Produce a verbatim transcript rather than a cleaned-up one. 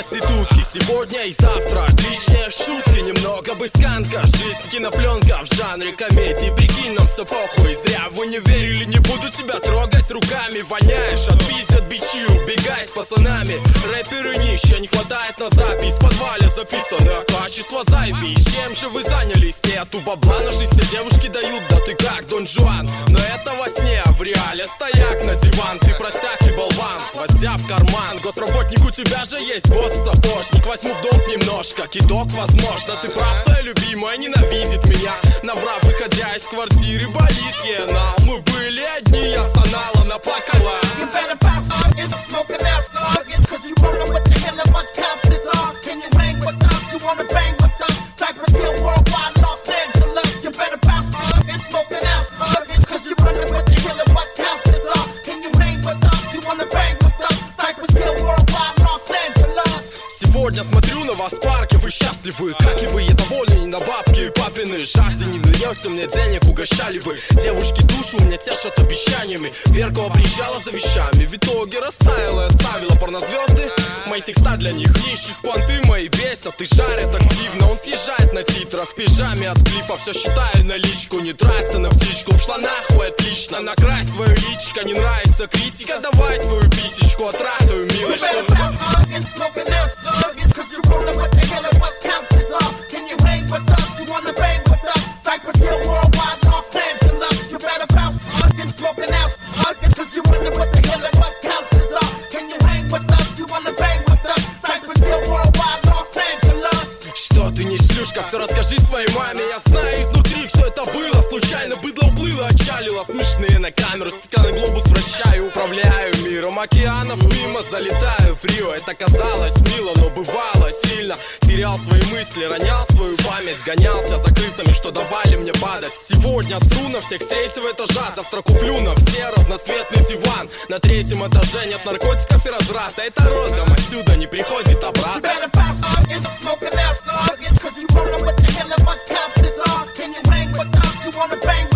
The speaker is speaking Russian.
проститутки. Сегодня и завтра отличные шутки. Немного бысканка, жизнь кинопленка в жанре комедии. Прикинь, нам все похуй, зря вы не верили. Не буду тебя трогать руками. Воняешь, отпиздят бичи, убегай с пацанами. Рэперы нищие, не хватает на запись. В подвале записано, качество заебись. Чем же вы занялись? Нету бабла, на жизнь все девушки дают. Да ты как Дон Жуан, но это во сне, а в реале стояк на диван. Ты простяк и болван, гвоздя в карман. Госработник, у тебя же есть босс-сапожник. Возьму в долг немножко, кидок возможно. Ты прав, твоя любимая ненавидит меня. Наврав, выходя из квартиры, болит ена. Мы были одни, я стонала, она плакала. You better bounce up in the smoking ass nuggets, cause you don't know what the hell and what counts are. Can you hang with us? You wanna bang with us? Cypress Hill, worldwide, Los Angeles. You better bounce up in smoking ass nuggets, cause you don't know what the hell and what counts are. Can you hang with us? You wanna bang with us? Cypress Hill, worldwide, Los Angeles. Сегодня смотрю на вас в парке, вы счастливы, как и вы, я довольны, не на бабки и папины жадцы. Не нальете мне денег, угощали бы. Девушки душу мне тешат обещаниями. Беркова приезжала за вещами, в итоге растаяла и оставила порнозвезды. Мои текста для них нищих, понты мои бесят и жарят активно. Он съезжает на титрах в пижаме от клифа. Все считаю наличку, не тратится на птичку. Ушла нахуй, отлично, накрась свою личико. Не нравится критика, давай свою писечку отрахаю, милочку. Cause you don't know what the hell and what counts are. Can you hang with us? You wanna bang with us? Cypress Hill, worldwide, Los Angeles. You better bounce fucking smoking out fucking. Cause you wonder what the hell and what counts are. Can you hang with us? You wanna bang with us? Cypress Hill, worldwide, Los Angeles. Что ты не шлюшка, все расскажи своей маме. Я знаю изнутри, все это было. Случайно быдло уплыло, отчалило. Смешные на камеру, стеклянный глобус вращаю. Управляю миром океанов, мимо залетаю в Рио. Это казалось мило, но бывало сильно. Терял свои мысли, ронял свою память. Гонялся за крысами, что давали мне падать. Сегодня стру на всех с третьего этажа. Завтра куплю на все разноцветный диван. На третьем этаже нет наркотиков и разврата. Это родом отсюда не приходит обратно. Cause you don't know what the hell and what counts are. Can you hang with us? You wanna bang with us?